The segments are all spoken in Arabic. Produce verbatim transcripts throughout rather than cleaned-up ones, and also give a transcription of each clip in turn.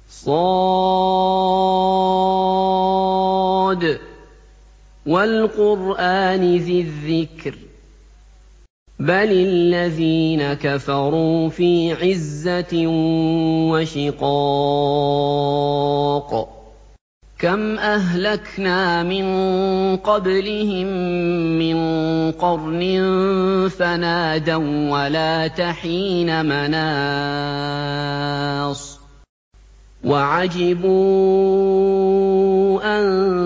ص ۚ وَالْقُرْآنِ ذِي الذِّكْرِ بَلِ الَّذِينَ كَفَرُوا فِي عِزَّةٍ وَشِقَاقٍ كَمْ أَهْلَكْنَا مِن قَبْلِهِم مِّن قَرْنٍ فَنَادَوا وَّلَاتَ حِينَ مَنَاصٍ وَعَجِبُوا أَن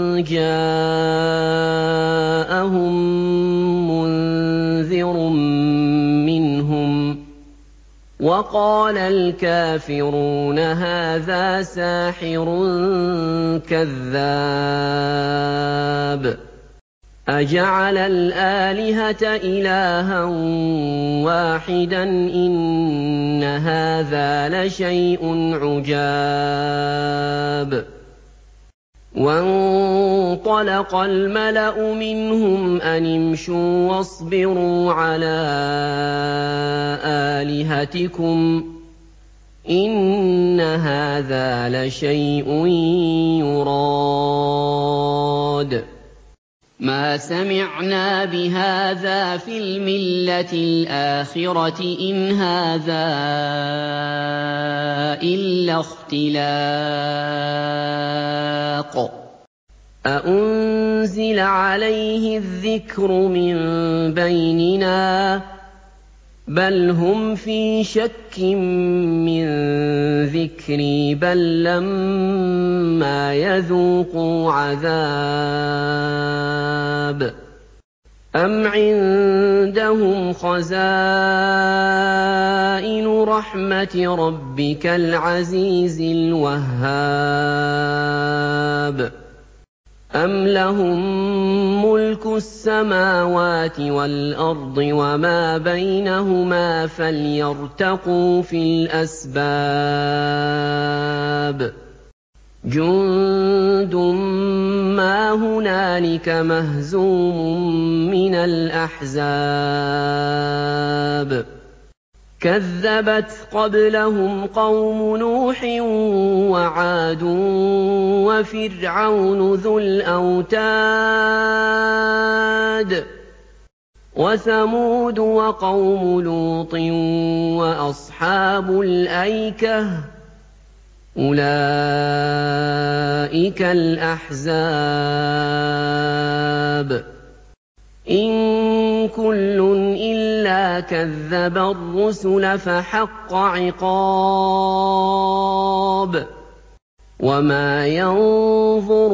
جَاءَهُم مُّنذِرٌ مِّنْهُمْ وَقَالَ الْكَافِرُونَ هَٰذَا سَاحِرٌ كَذَّابٌ أَجَعَلَ الْآلِهَةَ إِلَٰهًا وَاحِدًا إِنَّ هَٰذَا لَشَيْءٌ عُجَابٌ وَانطَلَقَ الْمَلَأُ مِنْهُمْ أَنِ امْشُوا وَاصْبِرُوا عَلَىٰ آلِهَتِكُمْ إِنَّ هَٰذَا لَشَيْءٌ يُرَادُ مَا سَمِعْنَا بِهَٰذَا فِي الْمِلَّةِ الْآخِرَةِ إِنْ هَٰذَا إِلَّا اخْتِلَاقٌ أَأُنزِلَ عَلَيْهِ الذِّكْرُ مِن بَيْنِنَا بَلْ هُمْ فِي شَكٍّ مِّن ذِكْرِي بَل لَّمَّا يَذُوقُوا عَذَابِ أَمْ عِندَهُمْ خَزَائِنُ رَحْمَةِ رَبِّكَ الْعَزِيزِ الْوَهَّابِ أَمْ لَهُم مُّلْكُ السَّمَاوَاتِ وَالْأَرْضِ وَمَا بَيْنَهُمَا فَلْيَرْتَقُوا فِي الْأَسْبَابِ جُندٌ مَّا هُنَالِكَ مَهْزُومٌ مِّنَ الْأَحْزَابِ كَذَّبَتْ قَبْلَهُمْ قَوْمُ نُوحٍ وَعَادٌ وَفِرْعَوْنُ ذُو الْأَوْتَادِ وَثَمُودُ وَقَوْمُ لُوطٍ وَأَصْحَابُ الْأَيْكَةِ ۚ أُولَٰئِكَ الْأَحْزَابُ إِن كُلٌّ إِلَّا كَذَّبَ الرُّسُلَ فَحَقَّ عِقَابِ وَمَا يَنظُرُ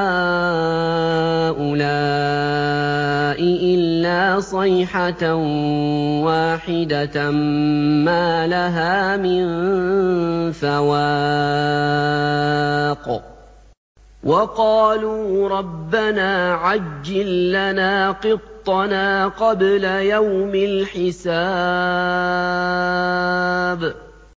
هَٰؤُلَاءِ إِلَّا صَيْحَةً وَاحِدَةً مَّا لَهَا مِن فَوَاقٍ وَقَالُوا رَبَّنَا عَجِّل لَّنَا قِطَّنَا قَبْلَ يَوْمِ الْحِسَابِ